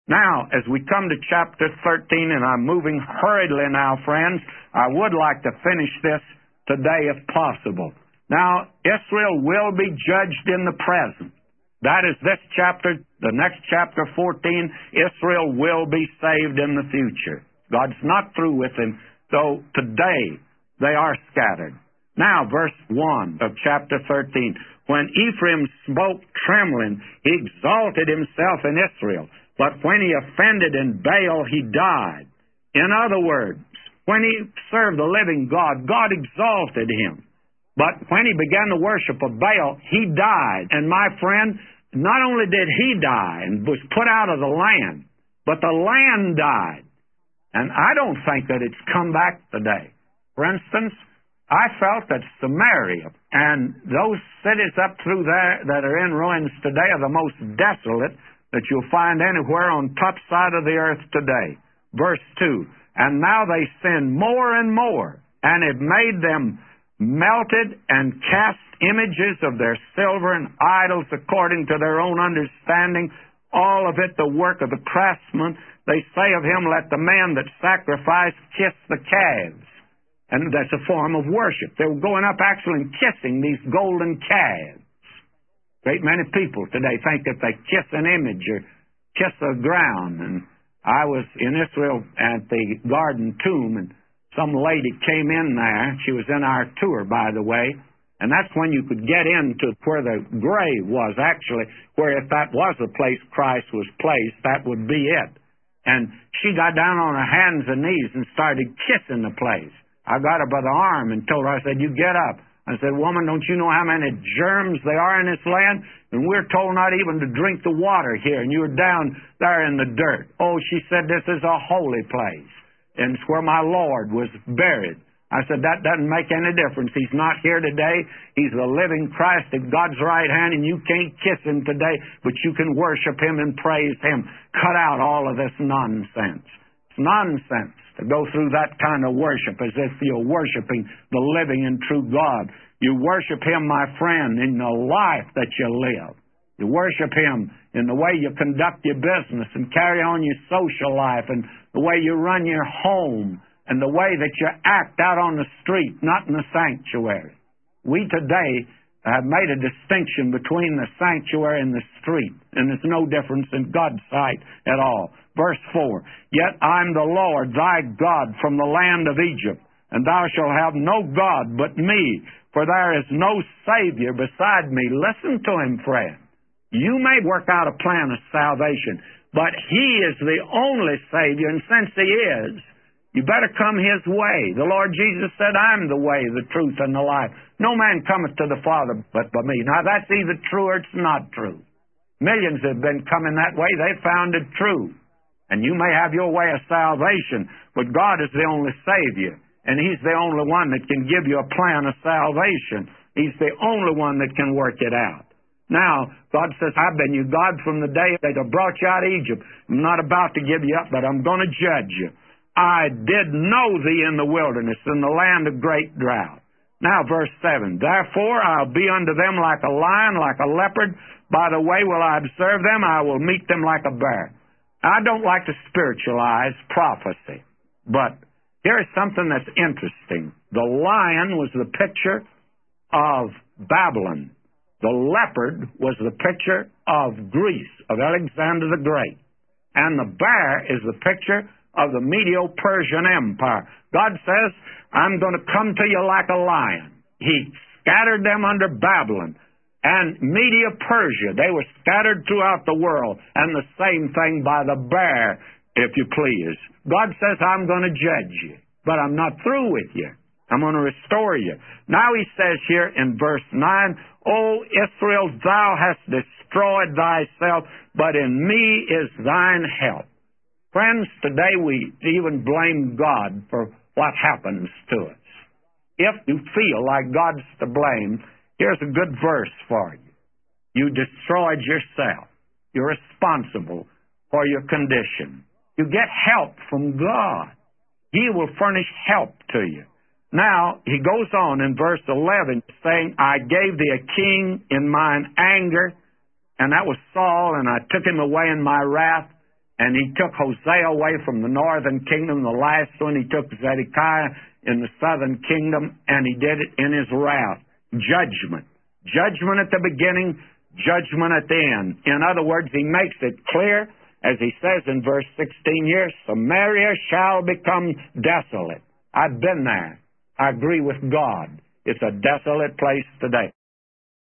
Now, as we come to chapter 13, and I'm moving hurriedly now, friends, I would like to finish this today if possible. Now, Israel will be judged in the present. That is this chapter. The next chapter, 14, Israel will be saved in the future. God's not through with them, so today they are scattered. Now, verse 1 of chapter 13. When Ephraim spoke trembling, he exalted himself in Israel. But when he offended in Baal, he died. In other words, when he served the living God, God exalted him. But when he began the worship of Baal, he died. And my friend, not only did he die and was put out of the land, but the land died. And I don't think that it's come back today. For instance, I felt that Samaria and those cities up through there that are in ruins today are the most desolate that you'll find anywhere on top side of the earth today. Verse 2, and now they sin more and more, and have made them melted and cast images of their silver and idols according to their own understanding, all of it the work of the craftsman. They say of him, let the man that sacrificed kiss the calves. And that's a form of worship. They were going up actually and kissing these golden calves. Great many people today think that they kiss an image or kiss the ground. And I was in Israel at the Garden Tomb, and some lady came in there. She was in our tour, by the way. And that's when you could get into where the grave was, actually, where if that was the place Christ was placed, that would be it. And she got down on her hands and knees and started kissing the place. I got her by the arm and told her, I said, you get up. I said, woman, don't you know how many germs there are in this land? And we're told not even to drink the water here, and you're down there in the dirt. Oh, she said, this is a holy place, and it's where my Lord was buried. I said, that doesn't make any difference. He's not here today. He's the living Christ at God's right hand, and you can't kiss him today, but you can worship him and praise him. Cut out all of this nonsense. It's nonsense to go through that kind of worship as if you're worshiping the living and true God. You worship him, my friend, in the life that you live. You worship him in the way you conduct your business and carry on your social life, and the way you run your home, and the way that you act out on the street, not in the sanctuary. We today have made a distinction between the sanctuary and the street, and there's no difference in God's sight at all. Verse 4, yet I'm the Lord thy God from the land of Egypt, and thou shalt have no God but me, for there is no Savior beside me. Listen to him, friend. You may work out a plan of salvation, but he is the only Savior, and since he is, you better come his way. The Lord Jesus said, I'm the way, the truth, and the life. No man cometh to the Father but by me. Now, that's either true or it's not true. Millions have been coming that way. They found it true. And you may have your way of salvation, but God is the only Savior, and he's the only one that can give you a plan of salvation. He's the only one that can work it out. Now, God says, I've been your God from the day that I brought you out of Egypt. I'm not about to give you up, but I'm going to judge you. I did know thee in the wilderness, in the land of great drought. Now, verse 7, therefore I'll be unto them like a lion, like a leopard. By the way will I observe them, I will meet them like a bear. I don't like to spiritualize prophecy, but here's something that's interesting. The lion was the picture of Babylon. The leopard was the picture of Greece, of Alexander the Great. And the bear is the picture of the Medo-Persian Empire. God says, I'm going to come to you like a lion. He scattered them under Babylon. And Media-Persia, they were scattered throughout the world. And the same thing by the bear, if you please. God says, I'm going to judge you, but I'm not through with you. I'm going to restore you. Now he says here in verse 9, O Israel, thou hast destroyed thyself, but in me is thine help. Friends, today we even blame God for what happens to us. If you feel like God's to blame, here's a good verse for you. You destroyed yourself. You're responsible for your condition. You get help from God. He will furnish help to you. Now, he goes on in verse 11, saying, I gave thee a king in mine anger, and that was Saul, and I took him away in my wrath. And he took Hosea away from the northern kingdom. The last one, he took Zedekiah in the southern kingdom, and he did it in his wrath. Judgment. Judgment at the beginning, judgment at the end. In other words, he makes it clear, as he says in verse 16 here, Samaria shall become desolate. I've been there. I agree with God. It's a desolate place today.